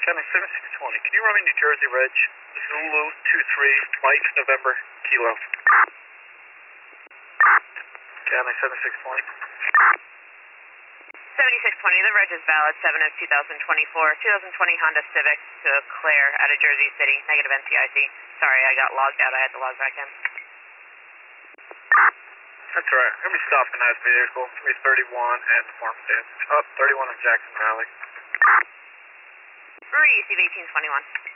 County 7620, can you run me New Jersey Reg? Zulu 23, Mike, November, Kilo. County 7620. 7620, the reg is valid, 7 of 2024, 2020 Honda Civic to Claire out of Jersey City, negative NCIC. Sorry, I got logged out, I had to log back in. That's all right, I'm going to be stopping that vehicle. It's going to be 31 at Farmstead. Oh, 31 in Jackson Valley. Receive 1821.